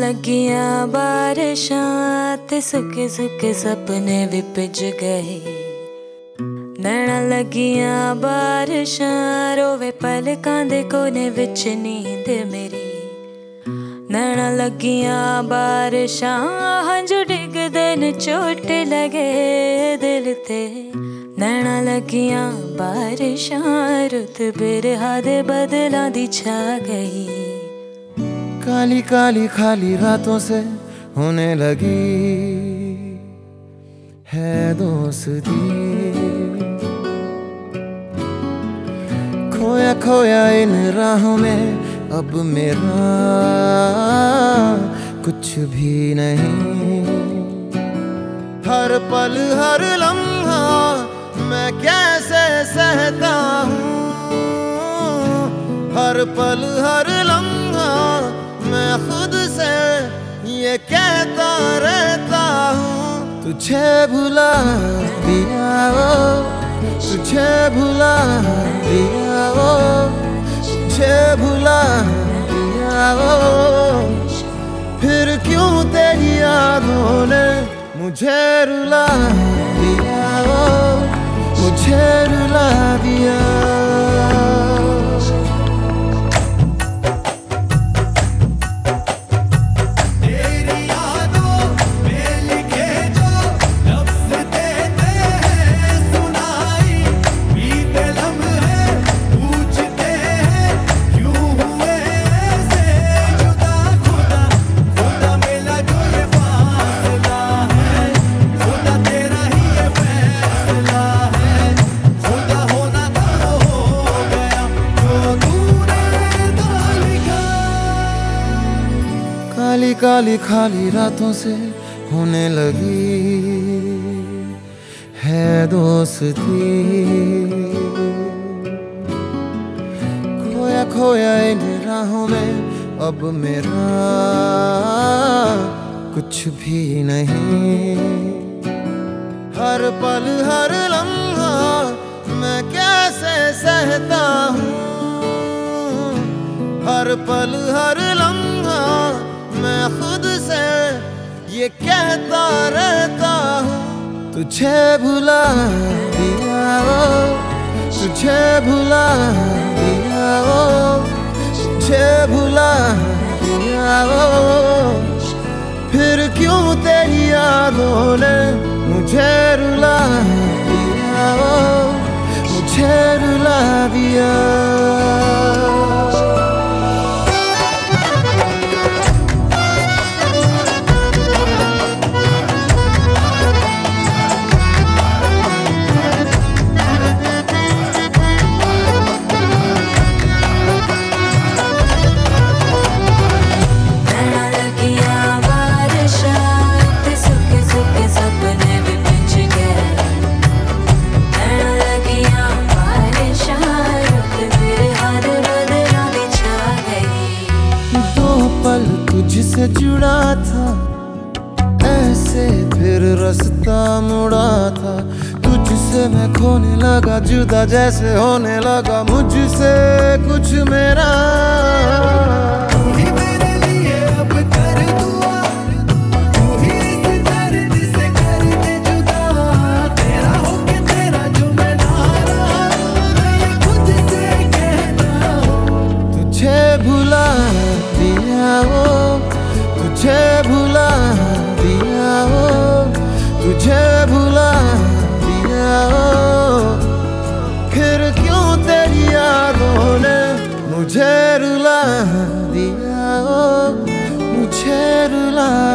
लगियां बारिशां ते सुके सुके सपने भी भिज गए। नैना लगियां बारिशां रोवे पलकां दे कोने विच नींद मेरी। नैना लगियां बारिशां हंझू डिगदे न चोट लगे दिल ते। नैना लगियां बारिशां रुत बिरहा दे बदलां दी छा गई। काली काली खाली रातों से होने लगी है दोस्ती। खोया खोया इन राहों में अब मेरा कुछ भी नहीं। हर पल हर लम्हा मैं कैसे सहता हूँ। हर पल हर लम्हा मैं खुद से ये कहता रहता हूँ। तुझे भुला दिया वो, तुझे भुला दिया वो, तुझे भुला दिया वो। फिर क्यों तेरी यादों ने मुझे रुला दिया वो, मुझे रुला दिया। काली काली खाली रातों से होने लगी है दोस्ती। खोया खोया इन राहों में अब मेरा कुछ भी नहीं। हर पल हर लम्हा मैं कैसे सहता हूँ। हर पल हर लम्हा मैं खुद से ये कहता रहता हूँ। तुझे भुला दिया वो, तुझे भुला दिया वो, तुझे भुला दिया वो। फिर क्यों तेरी यादों ने मुझे रुला दिया वो, मुझे रुला दिया। पल तुझसे जुड़ा था ऐसे फिर रास्ता मुड़ा था। तुझसे मैं खोने लगा जुदा जैसे होने लगा मुझसे कुछ मेरा। तुझे भुला दिया वो, तुझे भुला दिया वो। फिर क्यों तेरी यादों ने मुझे रुला दिया वो, मुझे रुला